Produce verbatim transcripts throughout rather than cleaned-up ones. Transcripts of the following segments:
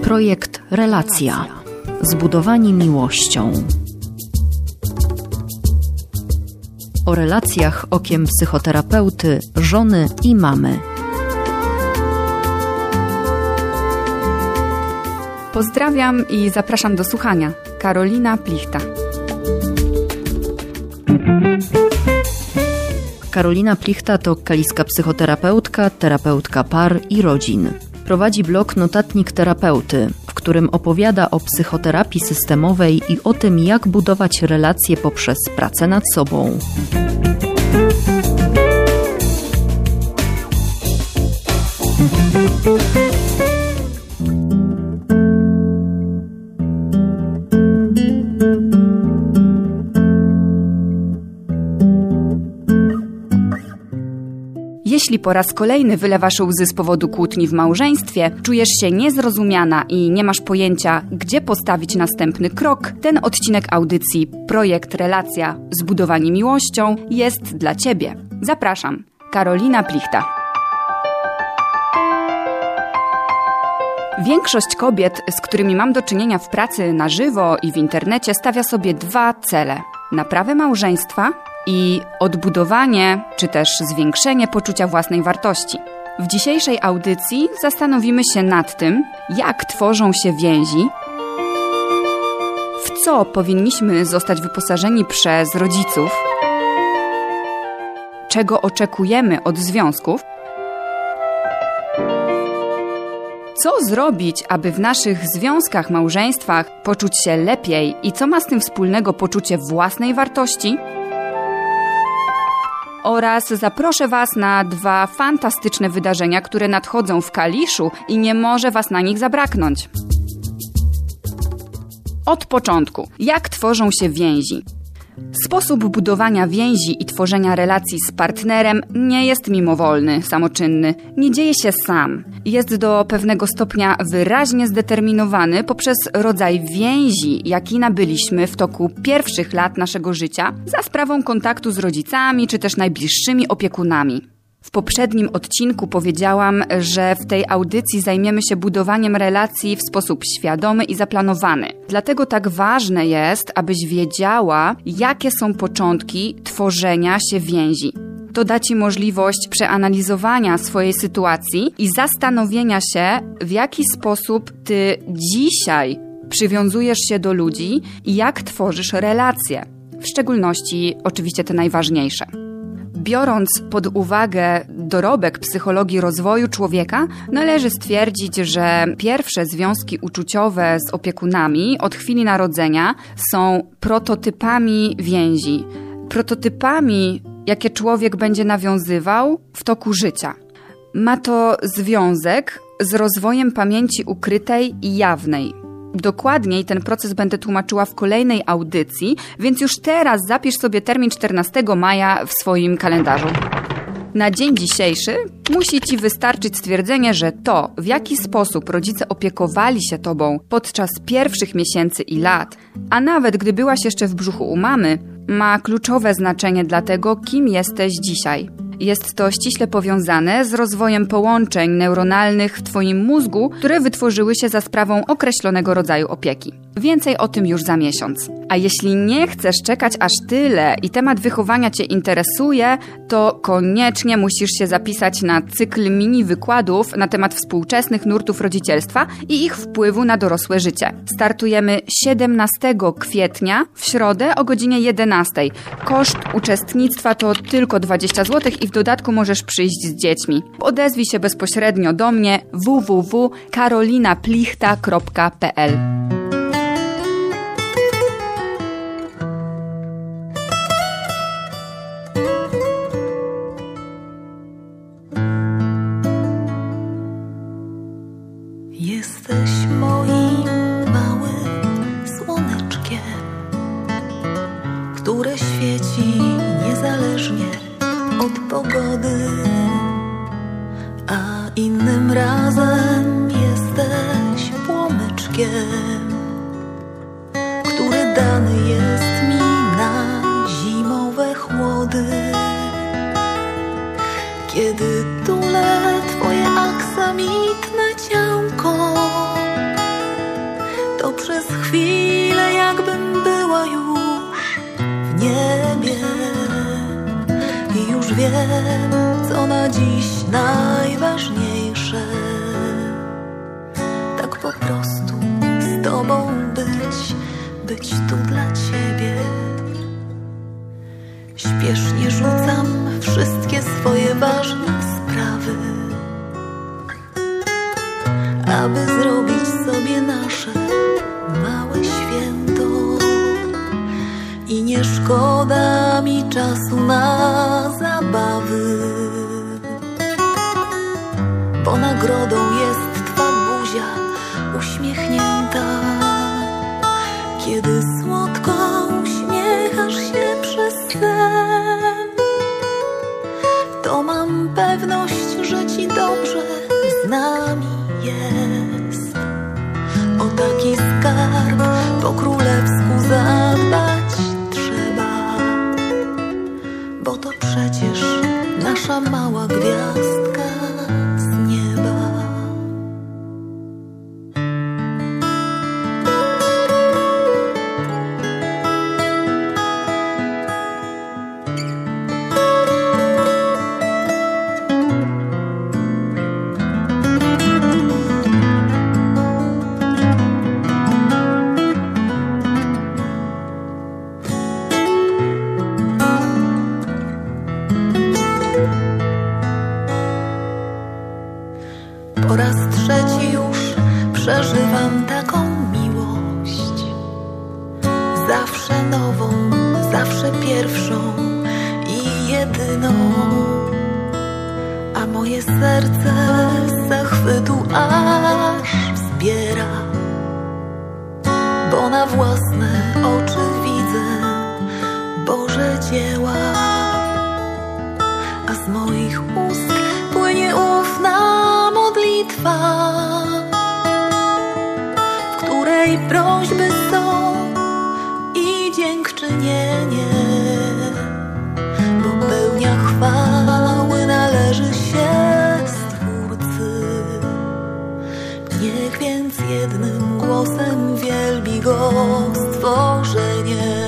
Projekt Relacja. Zbudowani miłością. O relacjach okiem psychoterapeuty, żony i mamy. Pozdrawiam i zapraszam do słuchania. Karolina Plichta. Karolina Plichta to kaliska psychoterapeutka, terapeutka par i rodzin. Prowadzi blog Notatnik Terapeuty, w którym opowiada o psychoterapii systemowej i o tym, jak budować relacje poprzez pracę nad sobą. Jeśli po raz kolejny wylewasz łzy z powodu kłótni w małżeństwie, czujesz się niezrozumiana i nie masz pojęcia, gdzie postawić następny krok, ten odcinek audycji Projekt Relacja. Zbudowani miłością jest dla Ciebie. Zapraszam, Karolina Plichta. Większość kobiet, z którymi mam do czynienia w pracy na żywo i w internecie, stawia sobie dwa cele: naprawę małżeństwa i odbudowanie czy też zwiększenie poczucia własnej wartości. W dzisiejszej audycji zastanowimy się nad tym, jak tworzą się więzi, w co powinniśmy zostać wyposażeni przez rodziców, czego oczekujemy od związków, co zrobić, aby w naszych związkach, małżeństwach poczuć się lepiej i co ma z tym wspólnego poczucie własnej wartości. Oraz zaproszę Was na dwa fantastyczne wydarzenia, które nadchodzą w Kaliszu i nie może Was na nich zabraknąć. Od początku. Jak tworzą się więzi? Sposób budowania więzi i tworzenia relacji z partnerem nie jest mimowolny, samoczynny. Nie dzieje się sam. Jest do pewnego stopnia wyraźnie zdeterminowany poprzez rodzaj więzi, jaki nabyliśmy w toku pierwszych lat naszego życia za sprawą kontaktu z rodzicami czy też najbliższymi opiekunami. W poprzednim odcinku powiedziałam, że w tej audycji zajmiemy się budowaniem relacji w sposób świadomy i zaplanowany. Dlatego tak ważne jest, abyś wiedziała, jakie są początki tworzenia się więzi. To da Ci możliwość przeanalizowania swojej sytuacji i zastanowienia się, w jaki sposób Ty dzisiaj przywiązujesz się do ludzi i jak tworzysz relacje. W szczególności oczywiście te najważniejsze. Biorąc pod uwagę dorobek psychologii rozwoju człowieka, należy stwierdzić, że pierwsze związki uczuciowe z opiekunami od chwili narodzenia są prototypami więzi. Prototypami, jakie człowiek będzie nawiązywał w toku życia. Ma to związek z rozwojem pamięci ukrytej i jawnej. Dokładniej ten proces będę tłumaczyła w kolejnej audycji, więc już teraz zapisz sobie termin czternastego maja w swoim kalendarzu. Na dzień dzisiejszy musi Ci wystarczyć stwierdzenie, że to, w jaki sposób rodzice opiekowali się Tobą podczas pierwszych miesięcy i lat, a nawet gdy byłaś jeszcze w brzuchu u mamy, ma kluczowe znaczenie dla tego, kim jesteś dzisiaj. Jest to ściśle powiązane z rozwojem połączeń neuronalnych w Twoim mózgu, które wytworzyły się za sprawą określonego rodzaju opieki. Więcej o tym już za miesiąc. A jeśli nie chcesz czekać aż tyle i temat wychowania Cię interesuje, to koniecznie musisz się zapisać na cykl mini wykładów na temat współczesnych nurtów rodzicielstwa i ich wpływu na dorosłe życie. Startujemy siedemnastego kwietnia w środę o godzinie jedenastej. Koszt uczestnictwa to tylko dwadzieścia złotych i w dodatku możesz przyjść z dziećmi. Odezwij się bezpośrednio do mnie w w w kropka karolina plichta kropka p l. Jesteś moim małym słoneczkiem, które świeci niezależnie od pogody, a innym razem jesteś płomyczkiem, który dany jest mi na zimowe chłody. Kiedy tulę twoje aksamitne ciałko, niebie i już wiem, co na dziś najważniejsze. Tak po prostu z Tobą być, być tu dla Ciebie. Śpiesznie rzucam wszystkie swoje ważne sprawy, aby zrobić sobie nasze małe święto. I nie szkoda mi czasu na zabawy, bo nagrodą jest Twa buzia uśmiechnięta. Kiedy słodko uśmiechasz się przez sen, to mam pewność, że Ci dobrze z nami jest. O taki skarb po królewsku zadbać trzeba, bo to przecież nasza mała gwiazdka z nieba. Po raz trzeci już przeżywam taką miłość, zawsze nową, zawsze pierwszą i jedyną. A moje serce z zachwytu aż wzbiera, bo na własne oczy widzę Boże dzieła. A z moich ust płynie ufna modlitwa, w której prośby są i dziękczynienie, bo pełnia chwały należy się Stwórcy. Niech więc jednym głosem wielbi Go stworzenie.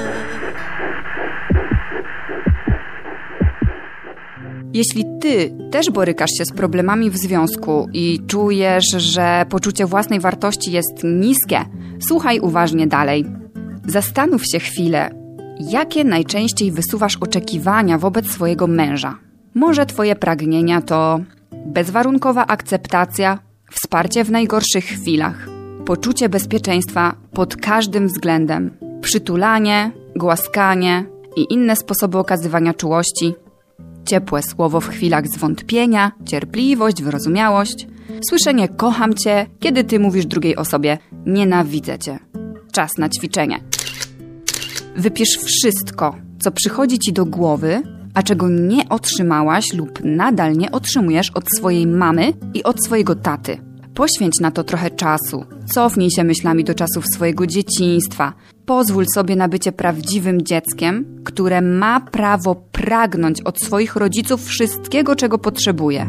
Jeśli Ty też borykasz się z problemami w związku i czujesz, że poczucie własnej wartości jest niskie, słuchaj uważnie dalej. Zastanów się chwilę, jakie najczęściej wysuwasz oczekiwania wobec swojego męża. Może Twoje pragnienia to bezwarunkowa akceptacja, wsparcie w najgorszych chwilach, poczucie bezpieczeństwa pod każdym względem, przytulanie, głaskanie i inne sposoby okazywania czułości, ciepłe słowo w chwilach zwątpienia, cierpliwość, wyrozumiałość, słyszenie kocham Cię, kiedy Ty mówisz drugiej osobie nienawidzę Cię. Czas na ćwiczenie. Wypisz wszystko, co przychodzi Ci do głowy, a czego nie otrzymałaś lub nadal nie otrzymujesz od swojej mamy i od swojego taty. Poświęć na to trochę czasu. Cofnij się myślami do czasów swojego dzieciństwa. Pozwól sobie na bycie prawdziwym dzieckiem, które ma prawo pragnąć od swoich rodziców wszystkiego, czego potrzebuje.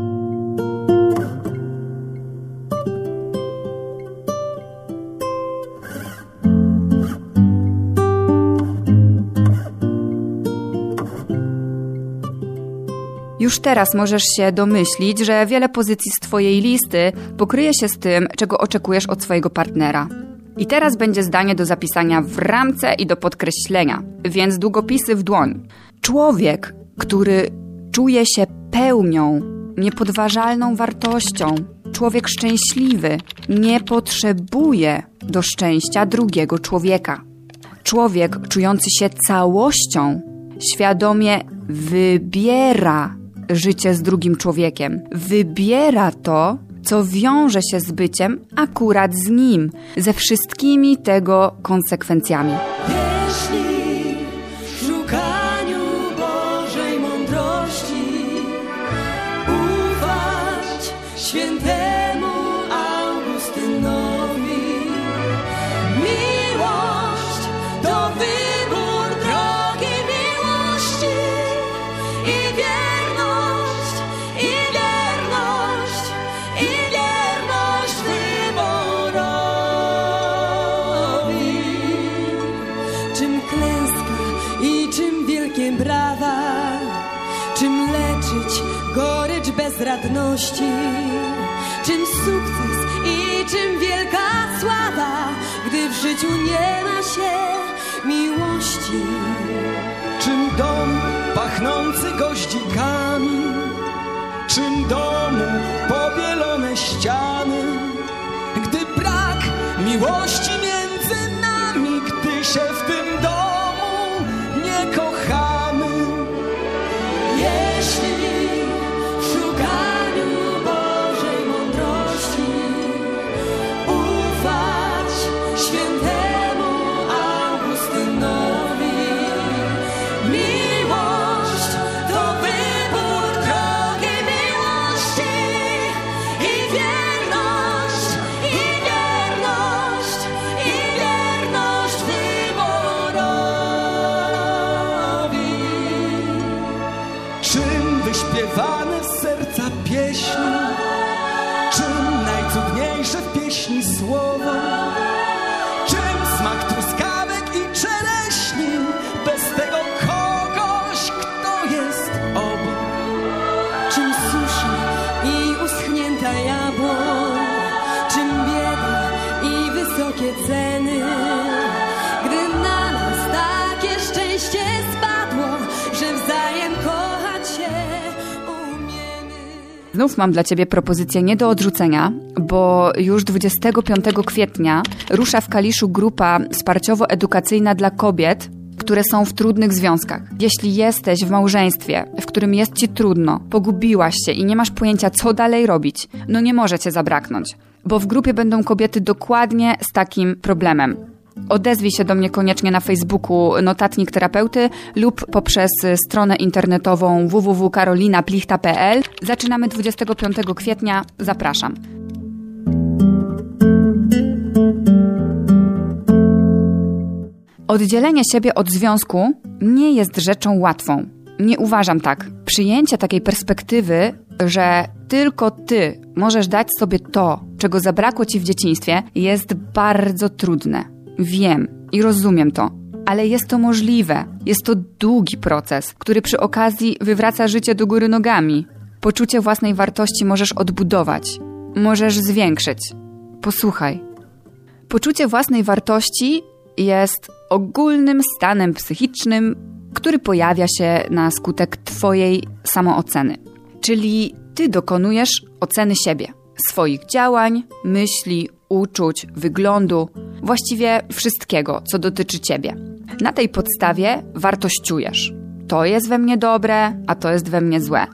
Już teraz możesz się domyślić, że wiele pozycji z Twojej listy pokryje się z tym, czego oczekujesz od swojego partnera. I teraz będzie zdanie do zapisania w ramce i do podkreślenia, więc długopisy w dłoń. Człowiek, który czuje się pełnią, niepodważalną wartością, człowiek szczęśliwy, nie potrzebuje do szczęścia drugiego człowieka. Człowiek czujący się całością, świadomie wybiera życie z drugim człowiekiem. Wybiera to, co wiąże się z byciem akurat z nim, ze wszystkimi tego konsekwencjami. Jeśli w szukaniu Bożej mądrości ufać świętemu Augustynowi, miłość to wybór drogi miłości i wierność, i wierność, i wierność wyborowi. Czym klęska mądrości. Czym sukces i czym wielka sława, gdy w życiu nie ma się miłości. Czym dom pachnący goździkami, czym domu pobielone ściany, gdy brak miłości między nami, gdy się w tym domu nie kochamy. Jeśli w szukaniu Bożej mądrości ufać świętemu Augustynowi, miłość to wybór drogi miłości i wierność, i wierność, i wierność wyborowi. Czym wyśpiewane z serca pieśni, czym najcudniejsze w pieśni słowo, czym smak truskawek i czereśni, bez tego kogoś, kto jest obok. Czym susza i uschnięta jabłoń, czym bieda i wysokie ceny, gdy na nas takie szczęście spadło, że wzajem kochać się umiemy. Znów mam dla Ciebie propozycję nie do odrzucenia, bo już dwudziestego piątego kwietnia rusza w Kaliszu grupa wsparciowo-edukacyjna dla kobiet, które są w trudnych związkach. Jeśli jesteś w małżeństwie, w którym jest Ci trudno, pogubiłaś się i nie masz pojęcia, co dalej robić, no nie może Cię zabraknąć, bo w grupie będą kobiety dokładnie z takim problemem. Odezwij się do mnie koniecznie na Facebooku Notatnik Terapeuty lub poprzez stronę internetową w w w kropka karolina plichta kropka p l. Zaczynamy dwudziestego piątego kwietnia. Zapraszam. Oddzielenie siebie od związku nie jest rzeczą łatwą. Nie uważam tak. Przyjęcie takiej perspektywy, że tylko ty możesz dać sobie to, czego zabrakło ci w dzieciństwie, jest bardzo trudne. Wiem i rozumiem to, ale jest to możliwe. Jest to długi proces, który przy okazji wywraca życie do góry nogami. Poczucie własnej wartości możesz odbudować, możesz zwiększyć. Posłuchaj. Poczucie własnej wartości jest ogólnym stanem psychicznym, który pojawia się na skutek twojej samooceny. Czyli ty dokonujesz oceny siebie, swoich działań, myśli, uczuć, wyglądu, właściwie wszystkiego, co dotyczy ciebie. Na tej podstawie wartościujesz. To jest we mnie dobre, a to jest we mnie złe.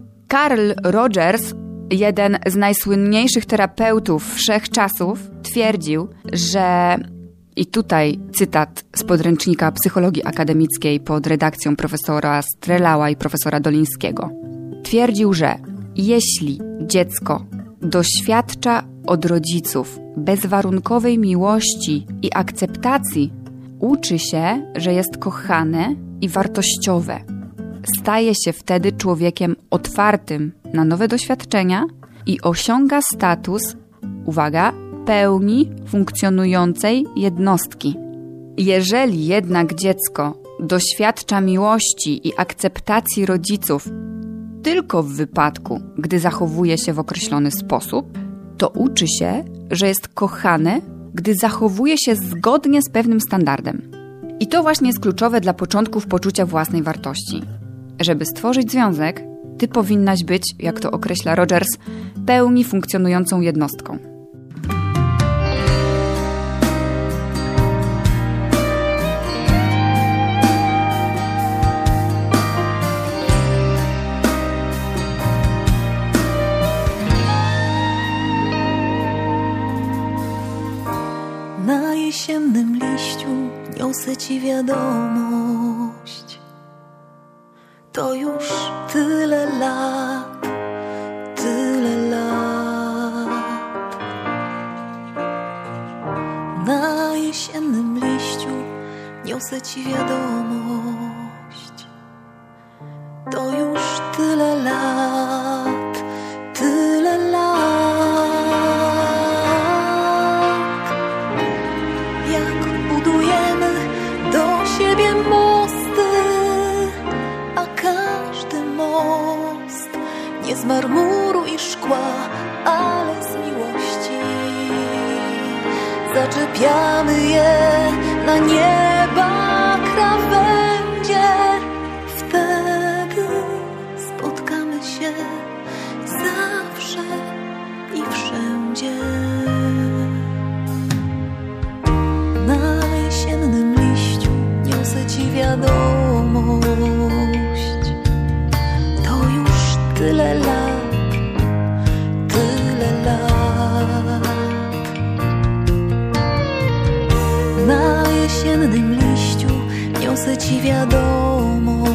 Carl Rogers, jeden z najsłynniejszych terapeutów wszechczasów, twierdził, że... I tutaj cytat z podręcznika psychologii akademickiej pod redakcją profesora Strelała i profesora Dolińskiego. Twierdził, że jeśli dziecko doświadcza od rodziców bezwarunkowej miłości i akceptacji, uczy się, że jest kochane i wartościowe. Staje się wtedy człowiekiem otwartym na nowe doświadczenia i osiąga status, uwaga, pełni funkcjonującej jednostki. Jeżeli jednak dziecko doświadcza miłości i akceptacji rodziców tylko w wypadku, gdy zachowuje się w określony sposób, to uczy się, że jest kochane, gdy zachowuje się zgodnie z pewnym standardem. I to właśnie jest kluczowe dla początków poczucia własnej wartości. Żeby stworzyć związek, ty powinnaś być, jak to określa Rogers, pełni funkcjonującą jednostką. Na jesiennym liściu niosę ci wiadomość. To już tyle lat, tyle lat. Na jesiennym liściu niosę ci wiadomość. To już tyle lat, tyle lat. Z marmuru i zaczepiamy je na nieba krawędzie. Wtedy spotkamy się zawsze i wszędzie. Na jesiennym liściu niosę ci wiadomość. To już tyle lat, tyle lat. Na jesiennym liściu niosę ci wiadomość.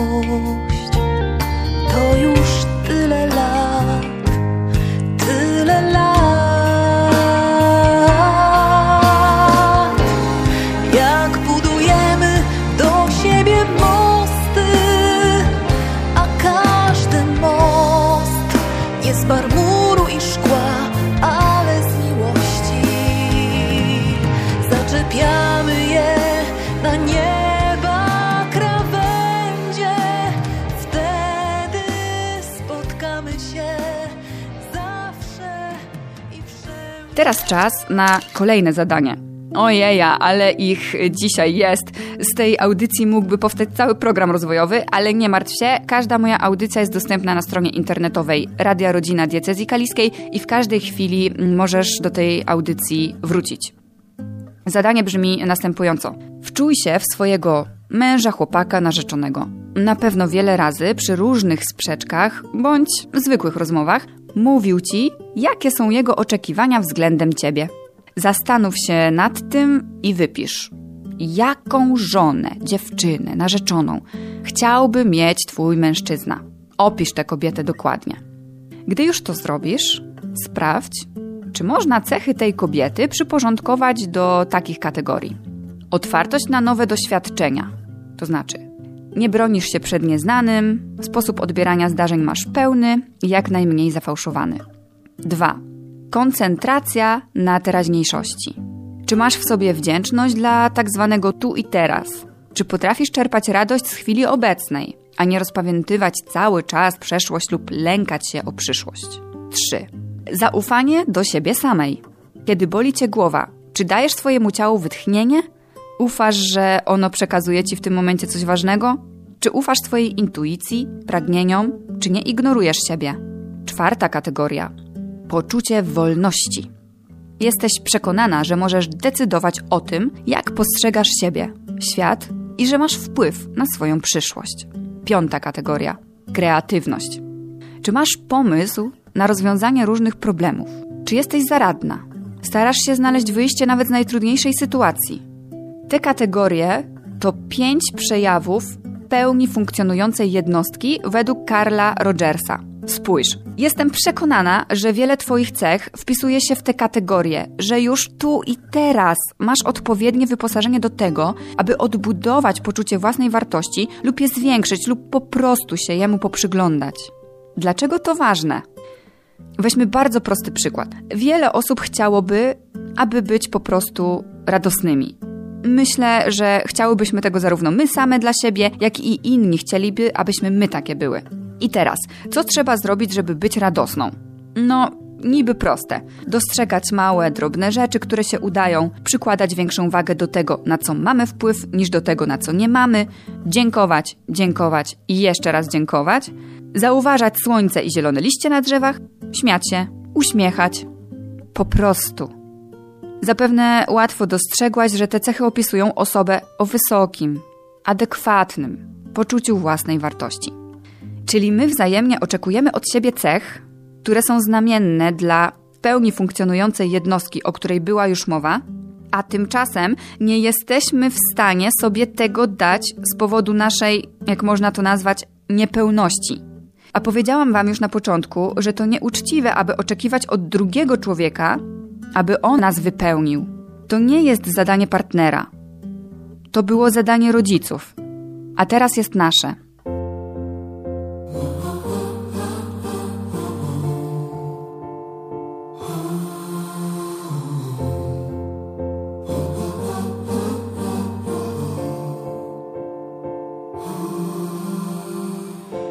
To już tyle lat, tyle lat. Jak budujemy do siebie mosty, a każdy most nie z marmuru i szkła, ale z miłości. Zaczepiamy je na nieba krawędzie. Wtedy spotkamy się zawsze i wszędzie. Teraz czas na kolejne zadanie. Ojeja, ale ich dzisiaj jest. Z tej audycji mógłby powstać cały program rozwojowy, ale nie martw się, każda moja audycja jest dostępna na stronie internetowej Radia Rodzina Diecezji Kaliskiej i w każdej chwili możesz do tej audycji wrócić. Zadanie brzmi następująco. Wczuj się w swojego męża, chłopaka, narzeczonego. Na pewno wiele razy przy różnych sprzeczkach bądź zwykłych rozmowach mówił ci, jakie są jego oczekiwania względem ciebie. Zastanów się nad tym i wypisz, jaką żonę, dziewczynę, narzeczoną chciałby mieć twój mężczyzna. Opisz tę kobietę dokładnie. Gdy już to zrobisz, sprawdź, czy można cechy tej kobiety przyporządkować do takich kategorii. Otwartość na nowe doświadczenia, to znaczy nie bronisz się przed nieznanym, sposób odbierania zdarzeń masz pełny i jak najmniej zafałszowany. dwa. Koncentracja na teraźniejszości. Czy masz w sobie wdzięczność dla tak zwanego tu i teraz? Czy potrafisz czerpać radość z chwili obecnej, a nie rozpamiętywać cały czas przeszłość lub lękać się o przyszłość? trzy. Zaufanie do siebie samej. Kiedy boli cię głowa, czy dajesz swojemu ciału wytchnienie? Ufasz, że ono przekazuje ci w tym momencie coś ważnego? Czy ufasz swojej intuicji, pragnieniom, czy nie ignorujesz siebie? Czwarta kategoria. Poczucie wolności. Jesteś przekonana, że możesz decydować o tym, jak postrzegasz siebie, świat i że masz wpływ na swoją przyszłość. Piąta kategoria. Kreatywność. Czy masz pomysł na rozwiązanie różnych problemów? Czy jesteś zaradna? Starasz się znaleźć wyjście nawet z najtrudniejszej sytuacji? Te kategorie to pięć przejawów pełni funkcjonującej jednostki według Carla Rogersa. Spójrz, jestem przekonana, że wiele twoich cech wpisuje się w te kategorie, że już tu i teraz masz odpowiednie wyposażenie do tego, aby odbudować poczucie własnej wartości lub je zwiększyć lub po prostu się jemu poprzyglądać. Dlaczego to ważne? Weźmy bardzo prosty przykład. Wiele osób chciałoby, aby być po prostu radosnymi. Myślę, że chciałybyśmy tego zarówno my same dla siebie, jak i inni chcieliby, abyśmy my takie były. I teraz, co trzeba zrobić, żeby być radosną? No, niby proste. Dostrzegać małe, drobne rzeczy, które się udają, przykładać większą wagę do tego, na co mamy wpływ, niż do tego, na co nie mamy, dziękować, dziękować i jeszcze raz dziękować, zauważać słońce i zielone liście na drzewach, śmiać się, uśmiechać. Po prostu. Zapewne łatwo dostrzegłaś, że te cechy opisują osobę o wysokim, adekwatnym poczuciu własnej wartości. Czyli my wzajemnie oczekujemy od siebie cech, które są znamienne dla w pełni funkcjonującej jednostki, o której była już mowa, a tymczasem nie jesteśmy w stanie sobie tego dać z powodu naszej, jak można to nazwać, niepełności. A powiedziałam wam już na początku, że to nieuczciwe, aby oczekiwać od drugiego człowieka, aby on nas wypełnił. To nie jest zadanie partnera. To było zadanie rodziców, a teraz jest nasze.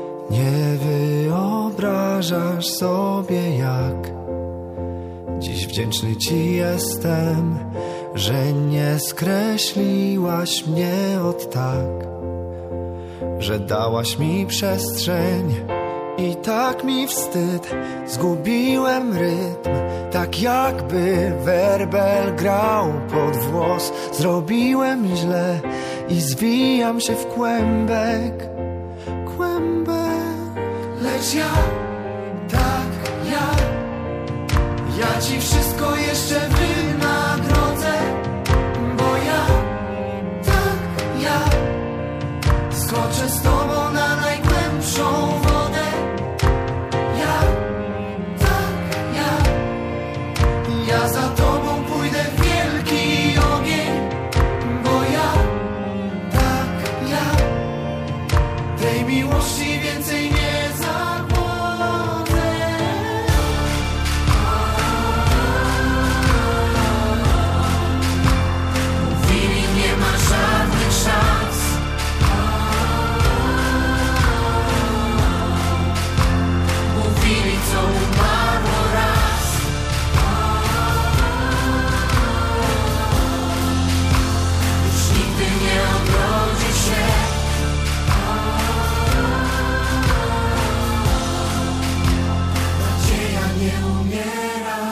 Nie wyobrażasz sobie, jak dziś wdzięczny Ci jestem, że nie skreśliłaś mnie od tak, że dałaś mi przestrzeń i tak mi wstyd. Zgubiłem rytm, tak jakby werbel grał pod włos. Zrobiłem źle i zwijam się w kłębek, kłębek. Lecz ja, tak ja, ja Ci wszystko jeszcze wynagrodzę, bo ja, tak ja, skoczę z Tobą na najgłębszą wodę. Ja, tak ja, ja za Tobą pójdę w wielki ogień, bo ja, tak ja, tej miłości więcej nie zagłodzę. Mówili, nie ma żadnych szans. Mówili, co umarło raz. Już nigdy nie odrodzi się. Nadzieja nie umiera.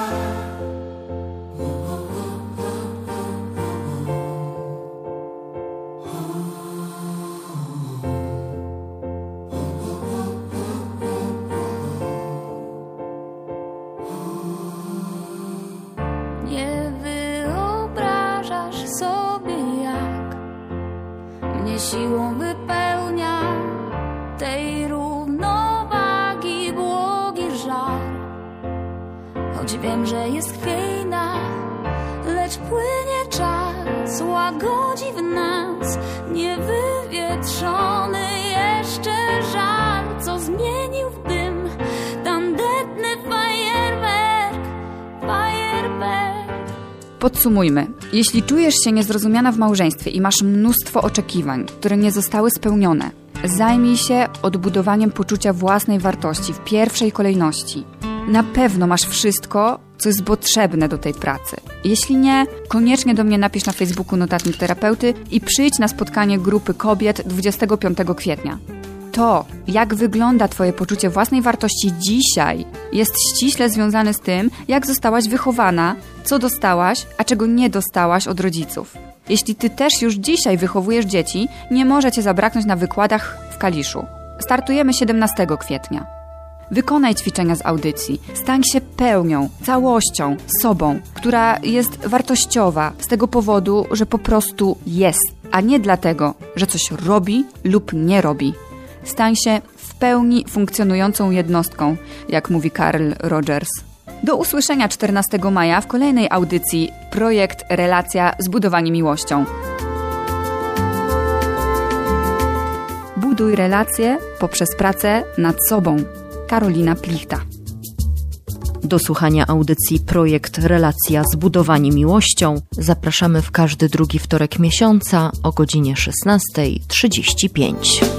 Nie wyobrażasz sobie, jak mnie siłą wypełnia tej równowagi błogi żar. Choć wiem, że jest chwiejna, lecz płynie czas, łagodzi w nas niewywietrzony jeszcze żar, co zmienił w dym tandetny fajerwerk, fajerwerk. Podsumujmy. Jeśli czujesz się niezrozumiana w małżeństwie i masz mnóstwo oczekiwań, które nie zostały spełnione, zajmij się odbudowaniem poczucia własnej wartości w pierwszej kolejności. Na pewno masz wszystko, co jest potrzebne do tej pracy. Jeśli nie, koniecznie do mnie napisz na Facebooku Notatnik Terapeuty i przyjdź na spotkanie grupy kobiet dwudziestego piątego kwietnia. To, jak wygląda Twoje poczucie własnej wartości dzisiaj, jest ściśle związane z tym, jak zostałaś wychowana, co dostałaś, a czego nie dostałaś od rodziców. Jeśli Ty też już dzisiaj wychowujesz dzieci, nie może Cię zabraknąć na wykładach w Kaliszu. Startujemy siedemnastego kwietnia. Wykonaj ćwiczenia z audycji. Stań się pełnią, całością, sobą, która jest wartościowa z tego powodu, że po prostu jest, a nie dlatego, że coś robi lub nie robi. Stań się w pełni funkcjonującą jednostką, jak mówi Carl Rogers. Do usłyszenia czternastego maja w kolejnej audycji Projekt Relacja Zbudowanie miłością. Buduj relacje poprzez pracę nad sobą. Karolina Plichta. Do słuchania audycji Projekt Relacja Zbudowanie miłością zapraszamy w każdy drugi wtorek miesiąca o godzinie szesnasta trzydzieści pięć.